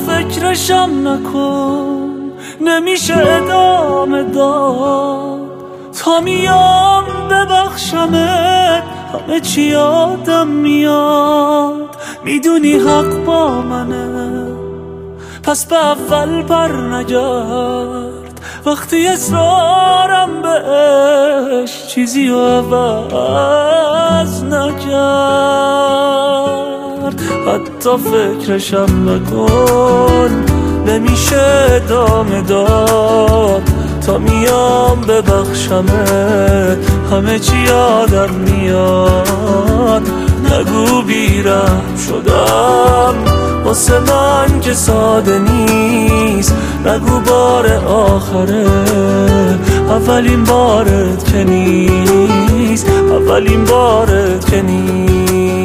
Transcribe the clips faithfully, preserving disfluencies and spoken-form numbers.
فکرشم نکن، نمیشه ادامه داد تا میام ببخشمت. همه چی یادم میاد، میدونی حق با منه، پس به اول بر نگرد. وقتی اصرارم بهش چیزی رو عوض نکرد. حتی فکرشم نکن، نمیشه ادامه داد تا میام ببخشمت. همه چی یادم میاد، نگو بیرم شدم واسه من که ساده نیست. نگو بار آخره، اولین بارت که نیست، اولین بارت که نیست.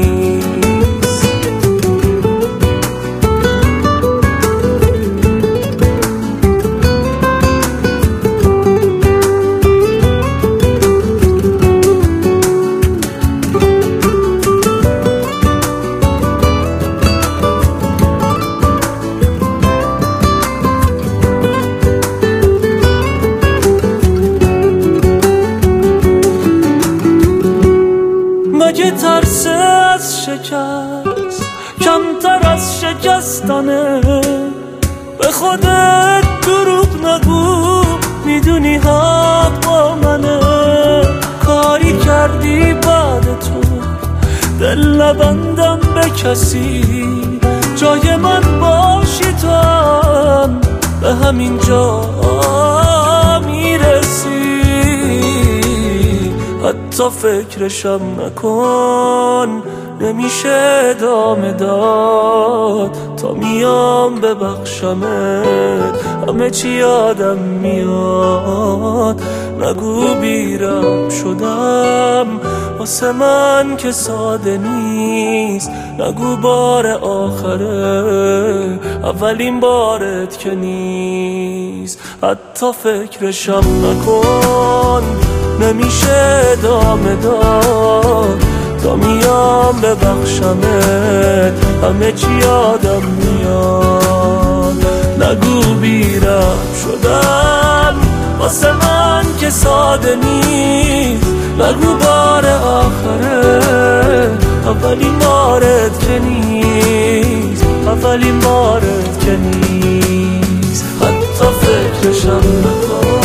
مگه ترس از شکست کمتر از شکستنه؟ به خودت دروغ نگو، میدونی حق با منه. کاری کردی بعد تو دل نبندم به کسی، جای من باشی تو هم به همین جا میرسی. حتی فکرشم نکن، نمیشه ادامه داد تا میام ببخشمت. همه چی یادم میاد، نگو بیرم شدم واسه من که ساده نیست. نگو بار آخره، اولین بارت که نیست. حتی فکرشم نکن، نمیشه ادامه داد تا میام ببخشمت. همه چی یادم میاد، نگو بیرم شدم واسه من که ساده نیست. نگو بار آخره، اولین بارت که نیست، اولین بارت که نیست. حتی فکرشم نکن.